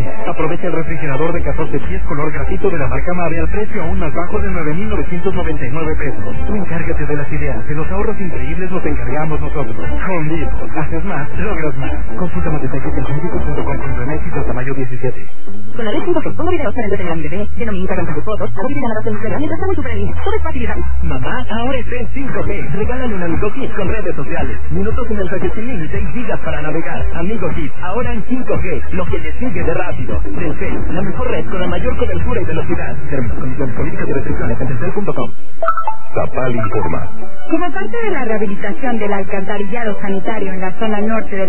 Aprovecha el refrigerador de 14 pies color grafito de la marca Mave al precio aún más bajo de 9,999 pesos. Tú encárgate de las ideas, de los ahorros increíbles nos encargamos nosotros. Home Depot. Haces más, logras más. Consulta más detalles en homedepot.com.mx hasta mayo 17. Con la ley 5G, pongo videos para entretener a mi bebé. Denomina cantar fotos, hago videollamadas en Instagram mientras hago su feliz. Todo es fácil y rápido. Mamá, ahora está en 5G. Regálale un Amigo Kit con redes sociales. Minutos y mensajes sin límite y gigas para navegar. Amigo Kit, ahora en 5G. Lo que le sigue de rápido. Telcel, la mejor red con la mayor cobertura y velocidad. Términos, condiciones, políticas y restricciones en telcel.com. Zapal informa. Como parte de la rehabilitación del alcantarillado sanitario en la zona norte del